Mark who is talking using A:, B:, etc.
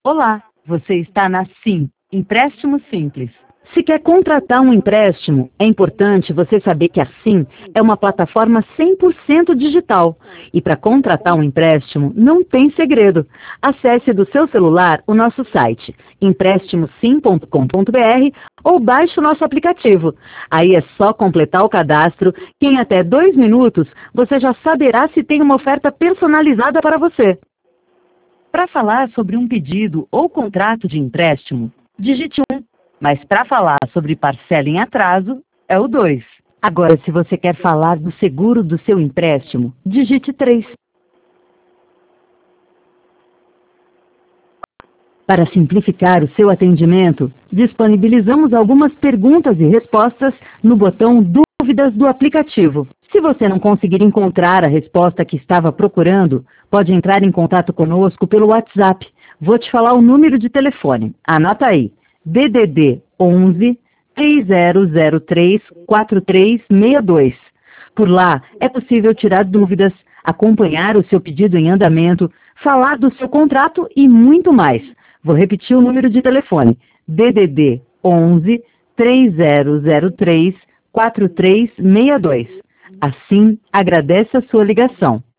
A: Olá, você está na Sim, Empréstimo Simples. Se quer contratar um empréstimo, é importante você saber que a Sim é uma plataforma 100% digital. E para contratar um empréstimo, não tem segredo. Acesse do seu celular o nosso site, emprestimosim.com.br, ou baixe o nosso aplicativo. Aí é só completar o cadastro, que em até 2 minutos você já saberá se tem uma oferta personalizada para você. Para falar sobre um pedido ou contrato de empréstimo, digite 1. Mas para falar sobre parcela em atraso, é o 2. Agora, se você quer falar do seguro do seu empréstimo, digite 3. Para simplificar o seu atendimento, disponibilizamos algumas perguntas e respostas no botão Dúvidas do aplicativo. Se você não conseguir encontrar a resposta que estava procurando, pode entrar em contato conosco pelo WhatsApp. Vou te falar o número de telefone. Anota aí. DDD 11 3003 4362. Por lá, é possível tirar dúvidas, acompanhar o seu pedido em andamento, falar do seu contrato e muito mais. Vou repetir o número de telefone. DDD 11 3003 4362. Assim, agradece a sua ligação.